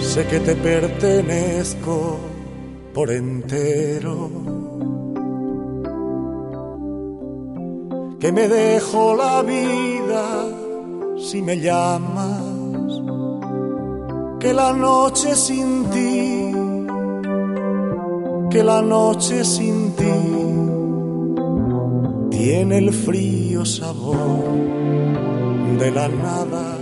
sé que te pertenezco por entero, que me dejo la vida si me llamas, que la noche sin ti, que la noche sin ti tiene el frío sabor de la nada.